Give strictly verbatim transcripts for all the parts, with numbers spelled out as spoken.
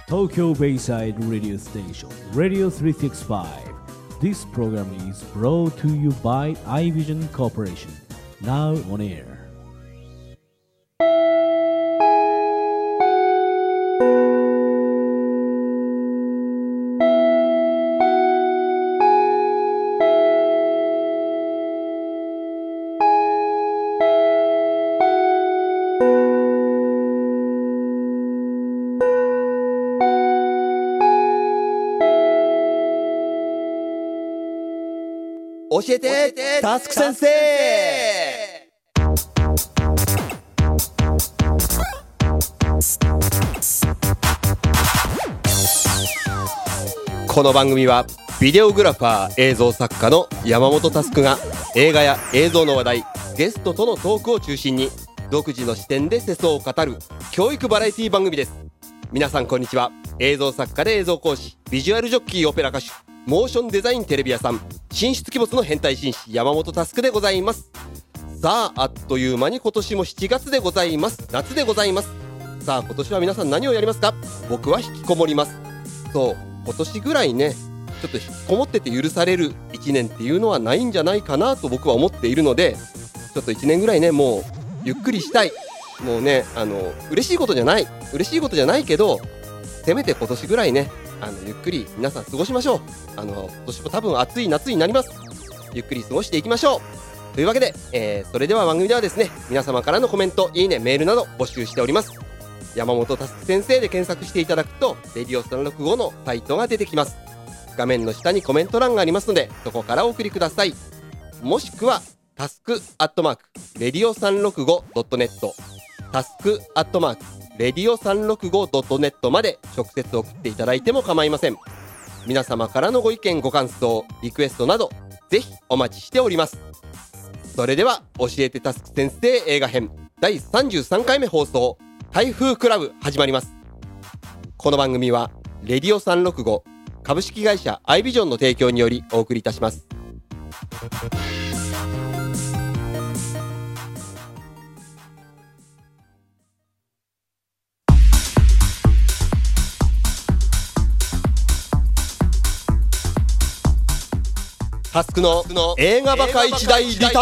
Tokyo Bayside Radio Station Radio three sixty-five. This program is brought to you by iVision Corporation. Now on air. 教えてタスク先生。この番組はビデオグラファー映像作家の山本タスクが映画や映像の話題、ゲストとのトークを中心に独自の視点で世相を語る教育バラエティ番組です。皆さんこんにちは。映像作家で映像講師、ビジュアルジョッキー、オペラ歌手、モーションデザインテレビ屋さん、神出鬼没の変態紳士山本タスクでございます。さあ、あっという間に今年もしちがつでございます。夏でございます。さあ、今年は皆さん何をやりますか？僕は引きこもります。そう、今年ぐらいね、ちょっと引きこもってて許されるいちねんっていうのはないんじゃないかなと僕は思っているので、ちょっといちねんぐらいね、もうゆっくりしたい。もうね、あの嬉しいことじゃない嬉しいことじゃないけど、せめて今年ぐらいね、あのゆっくり皆さん過ごしましょう。あの今年も多分暑い夏になります。ゆっくり過ごしていきましょうというわけで、えー、それでは番組ではですね、皆様からのコメント、いいね、メールなど募集しております。山本タスク先生で検索していただくとレディオさんろくごのサイトが出てきます。画面の下にコメント欄がありますので、そこからお送りください。もしくはタスクアットマークレディオさんろくごドットネット、タスクアットマークレディオさんろくごドットネットまで直接送っていただいても構いません。皆様からのご意見ご感想リクエストなどぜひお待ちしております。それでは教えてタスク先生映画編だいさんじゅうさんかいめ放送、台風クラブ始まります。この番組はレディオさんろくご株式会社アイビジョンの提供によりお送りいたします。タスクの映画バカ一大リターンズ。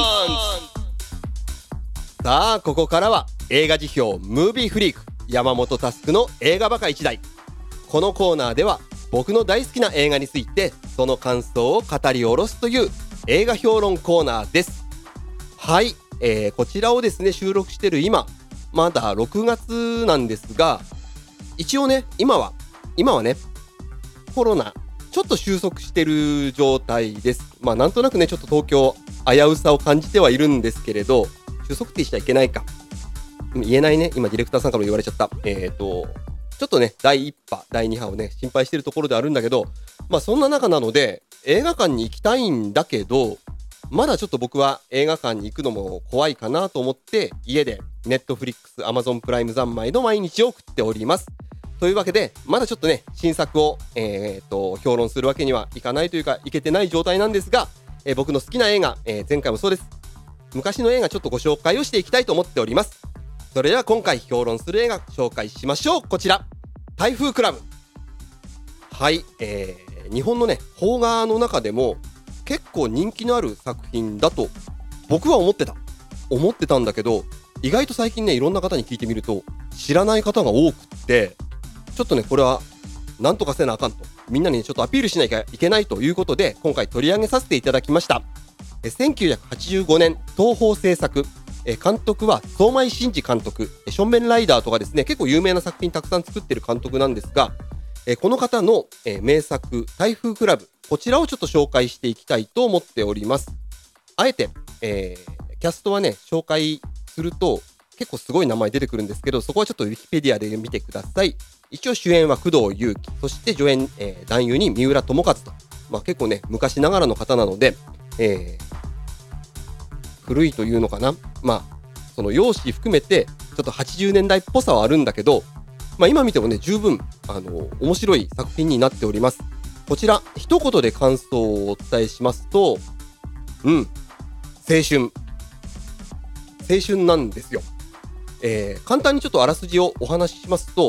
さあ、ここからは映画辞表ムービーフリーク山本タスクの映画バカ一大。このコーナーでは僕の大好きな映画についてその感想を語り下ろすという映画評論コーナーです。はい、えー、こちらをですね収録している今まだろくがつなんですが、一応ね今は今はねコロナちょっと収束してる状態です。まあなんとなくねちょっと東京危うさを感じてはいるんですけれど、収束ってしちゃいけないか言えないね。今ディレクターさんからも言われちゃった。えーとちょっとねだいいっぱだいに波をね心配してるところであるんだけど、まあそんな中なので映画館に行きたいんだけど、まだちょっと僕は映画館に行くのも怖いかなと思って家でネットフリックス、アマゾンプライム三昧の毎日を送っております。というわけでまだちょっとね新作を、えー、と評論するわけにはいかないというかいけてない状態なんですが、えー、僕の好きな映画、えー、前回もそうです、昔の映画ちょっとご紹介をしていきたいと思っております。それでは今回評論する映画紹介しましょう。こちら台風クラブ。はい、えー、日本のね邦画の中でも結構人気のある作品だと僕は思ってた思ってたんだけど、意外と最近ねいろんな方に聞いてみると知らない方が多くって、ちょっとねこれはなんとかせなあかんと、みんなにちょっとアピールしなきゃいけないということで今回取り上げさせていただきました。えせんきゅうひゃくはちじゅうごねん東宝制作、え監督は相米真司監督、ションベンライダーとかですね結構有名な作品たくさん作ってる監督なんですが、えこの方の、え名作台風クラブ、こちらをちょっと紹介していきたいと思っております。あえて、えー、キャストはね紹介すると結構すごい名前出てくるんですけど、そこはちょっとウィキペディアで見てください。一応主演は工藤夕貴、そして助演、えー、男優に三浦友和と、まあ、結構ね昔ながらの方なので、えー、古いというのかな、まあその容姿含めてちょっとはちじゅうねんだいっぽさはあるんだけど、まあ、今見てもね十分あの面白い作品になっております。こちら一言で感想をお伝えしますと、うん青春青春なんですよ。えー、簡単にちょっとあらすじをお話ししますと、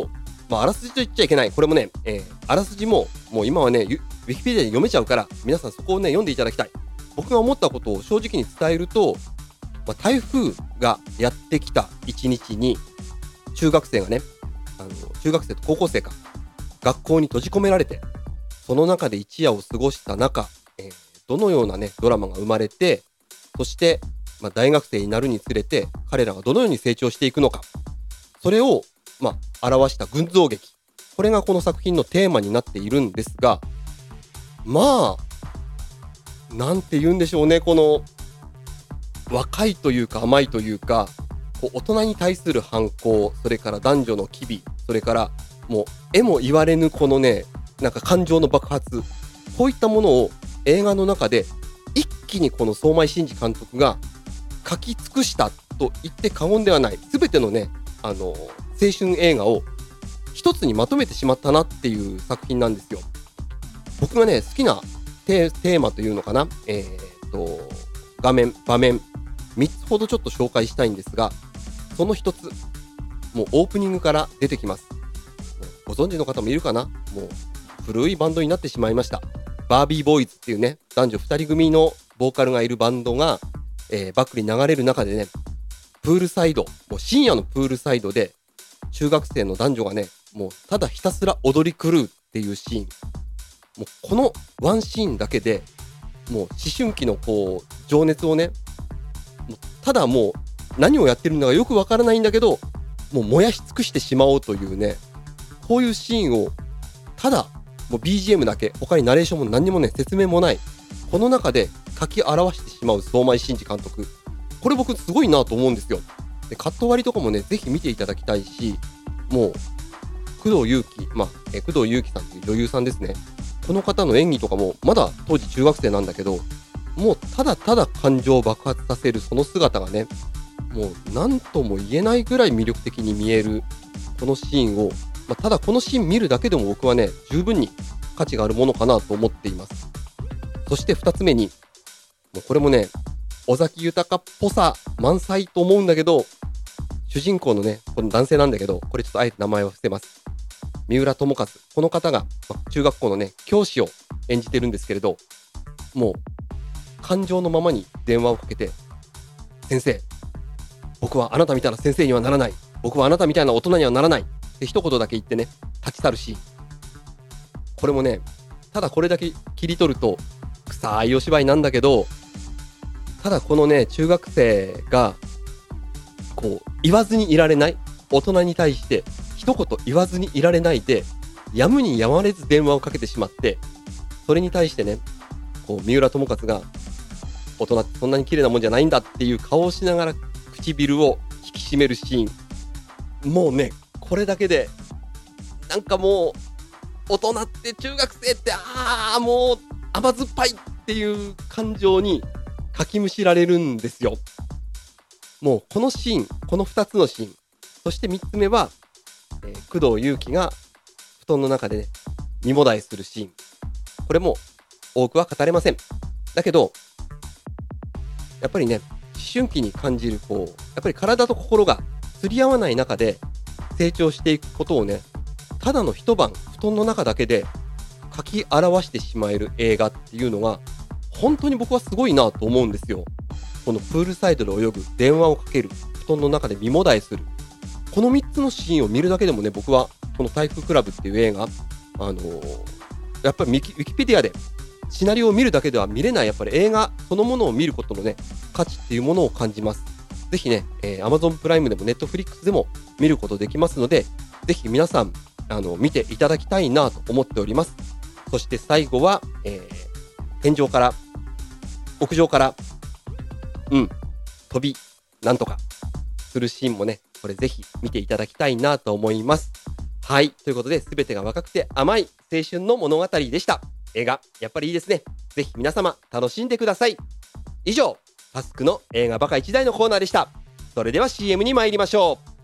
まあ、あらすじと言っちゃいけない。これもね、えー、あらすじも、もう今はね、ウィキペディアで読めちゃうから、皆さんそこをね、読んでいただきたい。僕が思ったことを正直に伝えると、まあ、台風がやってきた一日に、中学生がね、あの、中学生と高校生か、学校に閉じ込められて、その中で一夜を過ごした中、えー、どのようなね、ドラマが生まれて、そして、まあ、大学生になるにつれて、彼らがどのように成長していくのか、それを、まあ、表した群像劇。これがこの作品のテーマになっているんですが、まあ、なんて言うんでしょうね、この、若いというか甘いというか、こう大人に対する反抗、それから男女の機微、それからもう絵も言われぬこのね、なんか感情の爆発、こういったものを映画の中で一気にこの相米真司監督が書き尽くしたと言って過言ではない、全てのね、あの、青春映画を一つにまとめてしまったなっていう作品なんですよ。僕がね、好きなテーマというのかな、えーっと、画面、場面、みっつほどちょっと紹介したいんですが、その一つ、もうオープニングから出てきます。ご存知の方もいるかな？もう古いバンドになってしまいました。バービーボーイズっていうね、男女ふたり組のボーカルがいるバンドが、えー、バックに流れる中でね、プールサイド、もう深夜のプールサイドで、中学生の男女がね、もうただひたすら踊り狂うっていうシーン。もうこのワンシーンだけで、もう思春期のこう、情熱をね、もうただもう何をやってるのかよくわからないんだけど、もう燃やし尽くしてしまおうというね、こういうシーンを、ただ、もう ビージーエム だけ、他にナレーションも何にもね、説明もない、この中で書き表してしまう相米真司監督。これ僕すごいなと思うんですよ。で、カット割りとかもね、ぜひ見ていただきたいし、もう、工藤祐樹、まあ、え工藤祐樹さんという女優さんですね。この方の演技とかも、まだ当時中学生なんだけど、もうただただ感情を爆発させるその姿がね、もう何とも言えないぐらい魅力的に見えるこのシーンを、まあ、ただこのシーン見るだけでも僕はね、十分に価値があるものかなと思っています。そして二つ目に、もうこれもね、尾崎豊っぽさ満載と思うんだけど、主人公のね、この男性なんだけど、これちょっとあえて名前を伏せます。三浦友和。この方が、まあ、中学校のね、教師を演じてるんですけれど、もう、感情のままに電話をかけて、先生、僕はあなたみたいな先生にはならない。僕はあなたみたいな大人にはならない。って一言だけ言ってね、立ち去るシーン。これもね、ただこれだけ切り取ると、臭いお芝居なんだけど、ただこのね、中学生が、こう、言わずにいられない。大人に対して、一言言わずにいられないで、やむにやまれず電話をかけてしまって、それに対してね、こう、三浦友和が、大人ってそんなに綺麗なもんじゃないんだっていう顔をしながら、唇を引き締めるシーン。もうね、これだけで、なんかもう、大人って中学生って、ああ、もう甘酸っぱいっていう感情にかきむしられるんですよ。もうこのシーン、このふたつのシーン、そしてみっつめは、えー、工藤祐樹が布団の中でね、身もだえするシーン。これも多くは語れません。だけど、やっぱりね、思春期に感じる、こう、やっぱり体と心が釣り合わない中で成長していくことをね、ただの一晩、布団の中だけで書き表してしまえる映画っていうのが、本当に僕はすごいなと思うんですよ。このプールサイドで泳ぐ、電話をかける、布団の中で身もだえする。このみっつのシーンを見るだけでもね、僕はこの台風クラブっていう映画、あのー、やっぱりウィキ、ウィキペディアでシナリオを見るだけでは見れない、やっぱり映画そのものを見ることのね、価値っていうものを感じます。ぜひね、えー、Amazon プライムでも Netflix でも見ることできますので、ぜひ皆さん、あの、見ていただきたいなと思っております。そして最後は、えー、天井から、屋上から、うん、飛び、なんとか、するシーンもね、これぜひ見ていただきたいなと思います。はい。ということで、すべてが若くて甘い青春の物語でした。映画、やっぱりいいですね。ぜひ皆様、楽しんでください。以上、タスクの映画バカ一台のコーナーでした。それでは シーエム に参りましょう。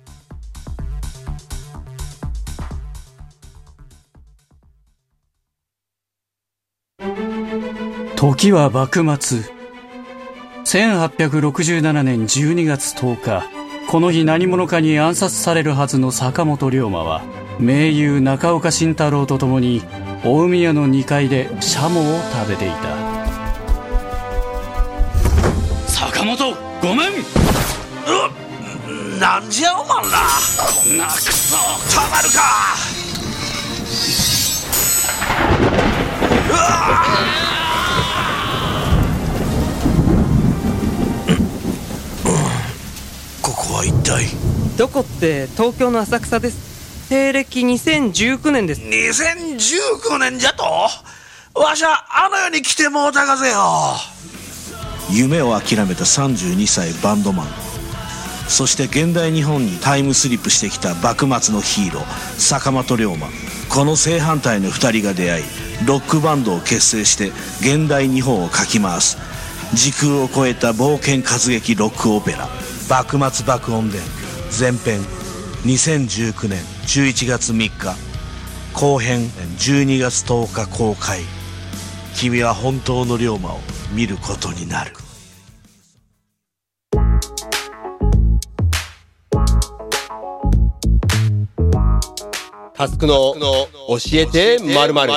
時は幕末。せんはっぴゃくろくじゅうななねんじゅうにがつとおか、この日何者かに暗殺されるはずの坂本龍馬は、 名優中岡慎太郎と共に大宮のにかいでシャモを食べていた。坂本ごめん。 うなんじゃおまんら、 こんなクソたまるか。うわここは一体。 どこって東京の浅草です。西暦にせんじゅうきゅうねんです。 にせんじゅうきゅうねんじゃと。わしゃあの世に来てもうたがぜよ。夢を諦めたさんじゅうにさいバンドマン、そして現代日本にタイムスリップしてきた幕末のヒーロー坂本龍馬。この正反対のふたりが出会い、ロックバンドを結成して現代日本をかき回す時空を超えた冒険活劇ロックオペラ幕末爆音伝前編、にせんじゅうきゅうねんじゅういちがつみっか、後編じゅうにがつとおか公開。君は本当の龍馬を見ることになる。 タスクの教えて〇〇。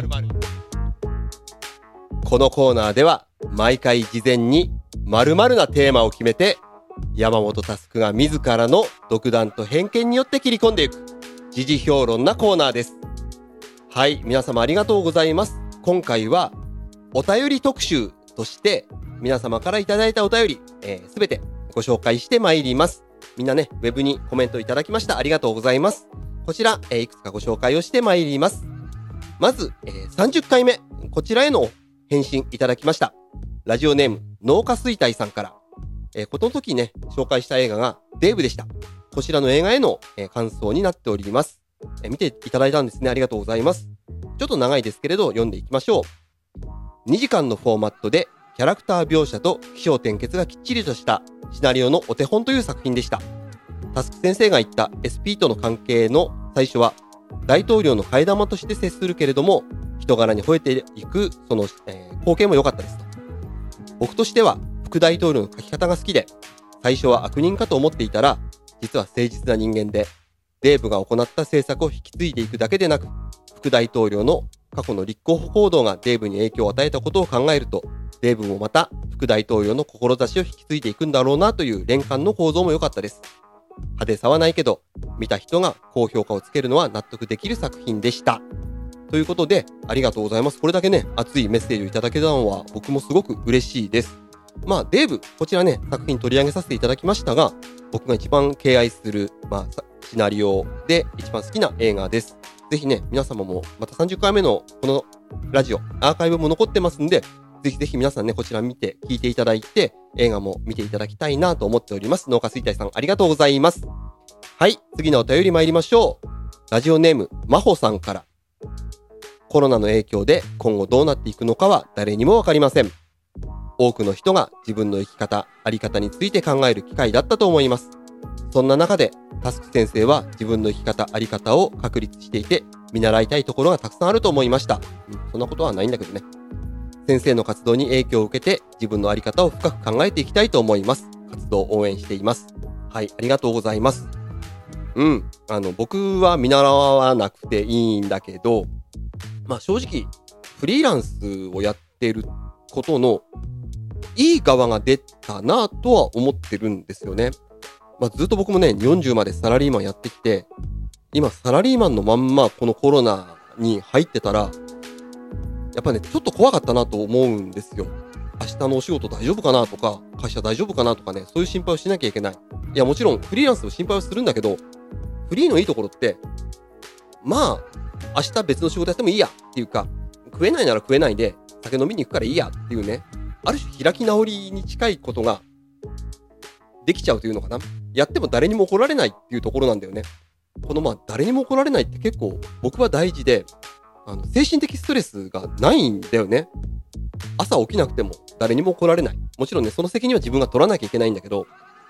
このコーナーでは毎回事前に〇〇なテーマを決めて、山本タスクが自らの独断と偏見によって切り込んでいく時事評論なコーナーです。はい、皆様ありがとうございます。今回はお便り特集として皆様からいただいたお便り、えー、全てご紹介してまいります。みんなね、ウェブにコメントいただきました。ありがとうございます。こちら、えー、いくつかご紹介をしてまいります。まず、えー、さんじゅっかいめ、こちらへの返信いただきました。ラジオネーム、農家衰退さんから、えー、この時ね、紹介した映画がデーブでした。こちらの映画への、えー、感想になっております、えー。見ていただいたんですね。ありがとうございます。ちょっと長いですけれど、読んでいきましょう。にじかんのフォーマットで、キャラクター描写と起承転結がきっちりとしたシナリオのお手本という作品でした。タスク先生が言った エスピー との関係の最初は大統領の替え玉として接するけれども、人柄に吠えていくその、えー、光景も良かったですと。僕としては副大統領の書き方が好きで、最初は悪人かと思っていたら実は誠実な人間で、デーブが行った政策を引き継いでいくだけでなく、副大統領の過去の立候補行動がデーブに影響を与えたことを考えると、デーブもまた副大統領の志を引き継いでいくんだろうなという連環の構造も良かったです。派手さはないけど、見た人が高評価をつけるのは納得できる作品でした。ということで、ありがとうございます。これだけね、熱いメッセージをいただけたのは僕もすごく嬉しいです。まあ、デーブ、こちらね、作品取り上げさせていただきましたが、僕が一番敬愛する、まあ、シナリオで一番好きな映画です。ぜひね、皆様もまたさんじゅっかいめのこのラジオ、アーカイブも残ってますんで、ぜひぜひ皆さんね、こちら見て、聞いていただいて、映画も見ていただきたいなと思っております。農家衰退さん、ありがとうございます。はい、次のお便り参りましょう。ラジオネーム、まほさんから。コロナの影響で今後どうなっていくのかは誰にもわかりません。多くの人が自分の生き方、あり方について考える機会だったと思います。そんな中で、タスク先生は自分の生き方、あり方を確立していて、見習いたいところがたくさんあると思いました。うん、そんなことはないんだけどね。先生の活動に影響を受けて自分のあり方を深く考えていきたいと思います。活動を応援しています。はい、ありがとうございます。うん、あの、僕は見習わなくていいんだけど、まあ正直、フリーランスをやってることのいい側が出たなとは思ってるんですよね。まあずっと僕もね、よんじゅうまでサラリーマンやってきて、今サラリーマンのまんまこのコロナに入ってたら、やっぱね、ちょっと怖かったなと思うんですよ。明日のお仕事大丈夫かなとか、会社大丈夫かなとかね、そういう心配をしなきゃいけない。いや、もちろんフリーランスの心配をするんだけど、フリーのいいところって、まあ、明日別の仕事やってもいいやっていうか、食えないなら食えないで、酒飲みに行くからいいやっていうね、ある種開き直りに近いことができちゃうというのかな。やっても誰にも怒られないっていうところなんだよね。このまあ、誰にも怒られないって結構僕は大事で、あの精神的ストレスがないんだよね。朝起きなくても誰にも怒られない。もちろんね、その責任は自分が取らなきゃいけないんだけど、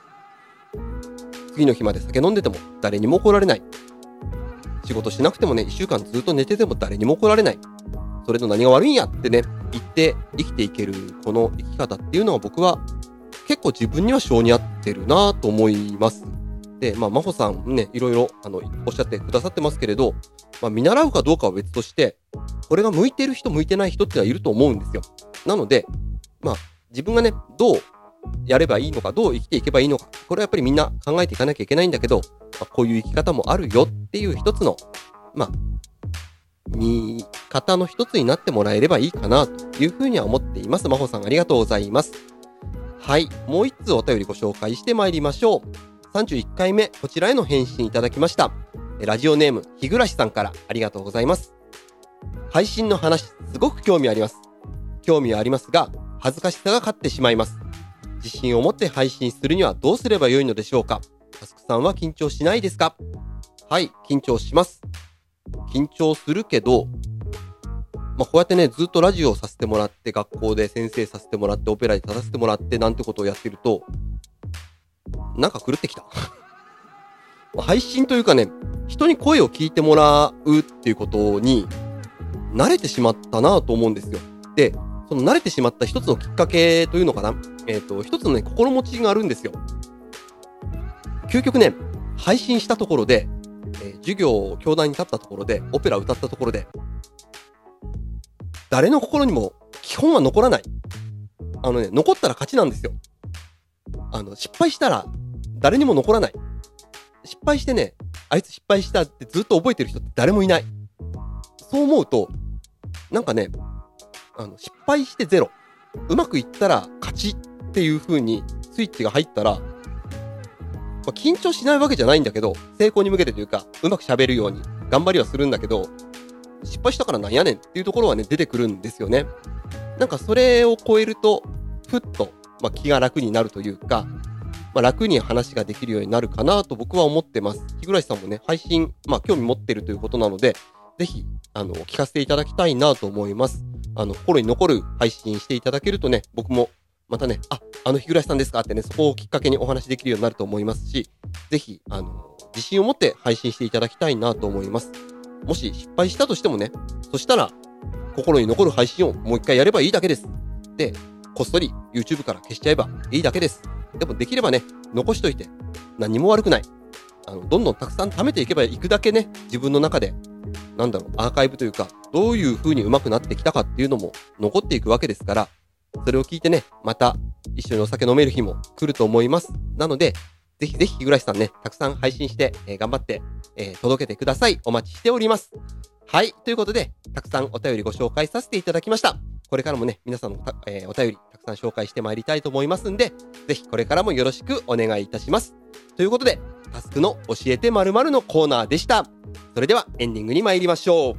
次の日まで酒飲んでても誰にも怒られない。仕事しなくてもね、一週間ずっと寝てても誰にも怒られない。それの何が悪いんやってね、言って生きていけるこの生き方っていうのは僕は結構自分には性に合ってるなと思います。 で、まあ、真帆さんね、いろいろ、あの、おっしゃってくださってますけれど、まあ、見習うかどうかは別として、これが向いてる人、向いてない人ってのはいると思うんですよ。なので、まあ、自分がね、どうやればいいのか、どう生きていけばいいのか、これはやっぱりみんな考えていかなきゃいけないんだけど、まあ、こういう生き方もあるよっていう一つの、まあ、見方の一つになってもらえればいいかなというふうには思っています。真帆さんありがとうございます。はい、もう一つお便りご紹介してまいりましょう。さんじゅういっかいめ、こちらへの返信いただきました。ラジオネーム、日暮さんからありがとうございます。配信の話、すごく興味あります。興味はありますが、恥ずかしさが勝ってしまいます。自信を持って配信するにはどうすればよいのでしょうか。タスクさんは緊張しないですか？はい、緊張します。緊張するけど、まあ、こうやってね、ずっとラジオをさせてもらって、学校で先生させてもらって、オペラで立たせてもらって、なんてことをやってると、なんか狂ってきた。配信というかね、人に声を聞いてもらうっていうことに、慣れてしまったなと思うんですよ。で、その慣れてしまった一つのきっかけというのかな、えっと、一つのね、心持ちがあるんですよ。究極ね、配信したところで、えー、授業、教壇に立ったところで、オペラ歌ったところで、誰の心にも基本は残らない。あのね、残ったら勝ちなんですよ。あの、失敗したら誰にも残らない。失敗してね、あいつ失敗したってずっと覚えてる人って誰もいない。そう思うと、なんかね、あの、失敗してゼロ。うまくいったら勝ちっていう風にスイッチが入ったら、まあ、緊張しないわけじゃないんだけど、成功に向けてというか、うまく喋るように頑張りはするんだけど、失敗したからなんやねんっていうところはね、出てくるんですよね。なんかそれを超えると、ふっと、まあ、気が楽になるというか、まあ、楽に話ができるようになるかなと僕は思ってます。日暮さんもね、配信、まあ、興味持ってるということなので、ぜひ、あの、聞かせていただきたいなと思います。あの、心に残る配信していただけるとね、僕も、またね、あ、あの日暮さんですかってね、そこをきっかけにお話できるようになると思いますし、ぜひ、あの、自信を持って配信していただきたいなと思います。もし失敗したとしてもね、そしたら、心に残る配信をもう一回やればいいだけです。で、こっそり YouTube から消しちゃえばいいだけです。でもできればね、残しといて、何も悪くない。あの、どんどんたくさん貯めていけばいくだけね、自分の中で、なんだろう、アーカイブというか、どういう風に上手くなってきたかっていうのも残っていくわけですから、それを聞いてね、また一緒にお酒飲める日も来ると思います。なので、ぜひぜひ日暮さんね、たくさん配信して、えー、頑張って、えー、届けてください。お待ちしております。はい。ということで、たくさんお便りご紹介させていただきました。これからもね、皆さんのた、えー、お便りたくさん紹介してまいりたいと思いますんで、ぜひこれからもよろしくお願いいたします。ということで、タスクの教えて〇〇のコーナーでした。それではエンディングに参りましょう。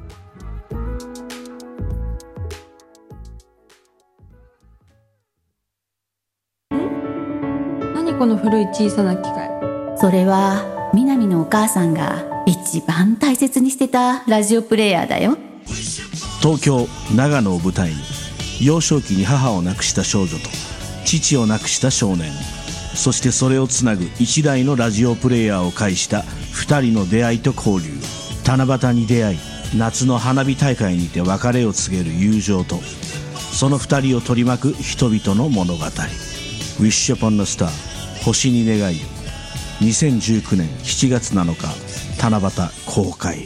何この古い小さな機械。 それは南のお母さんが一番大切にしてたラジオプレイヤーだよ。 東京長野を舞台に幼少期に母を亡くした少女と父を亡くした少年、そしてそれをつなぐ一台のラジオプレイヤーを介した二人の出会いと交流。七夕に出会い、夏の花火大会にて別れを告げる友情と、その二人を取り巻く人々の物語。 Wish upon a star 星に願いよ。にせんじゅうきゅうねんしちがつなのか七夕公開。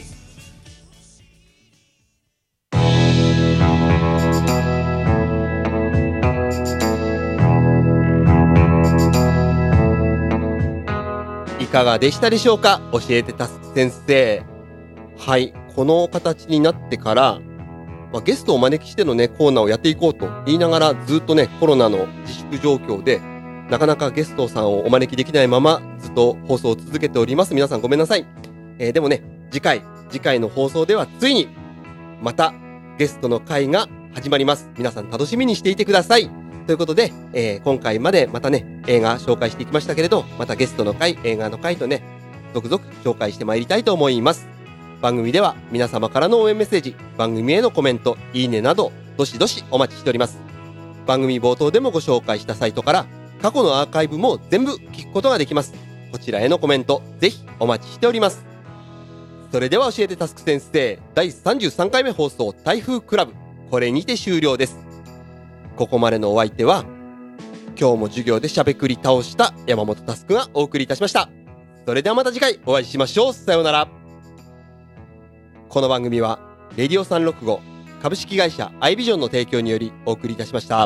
いかがでしたでしょうか？教えてタスク先生。はい。この形になってから、まあ、ゲストをお招きしてのね、コーナーをやっていこうと言いながら、ずっとね、コロナの自粛状況で、なかなかゲストさんをお招きできないまま、ずっと放送を続けております。皆さんごめんなさい。えー、でもね、次回、次回の放送ではついに、またゲストの回が始まります。皆さん楽しみにしていてください。ということで、えー、今回までまたね、映画紹介していきましたけれど、またゲストの回、映画の回とね、続々紹介してまいりたいと思います。番組では皆様からの応援メッセージ、番組へのコメント、いいねなど、どしどしお待ちしております。番組冒頭でもご紹介したサイトから、過去のアーカイブも全部聞くことができます。こちらへのコメント、ぜひお待ちしております。それでは教えてタスク先生、だいさんじゅうさんかいめ放送台風クラブ、これにて終了です。ここまでのお相手は、今日も授業でしゃべくり倒した山本タスクがお送りいたしました。 それではまた次回お会いしましょう。さようなら。この番組はレディオさんろくご株式会社アイビジョンの提供によりお送りいたしました。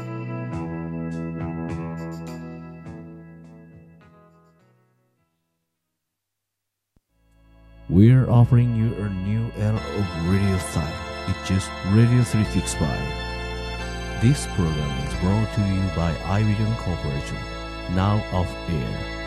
We're offering you a new era of radio style. It's just Radio three sixty-five. This program is brought to you by iVision Corporation. Now off air.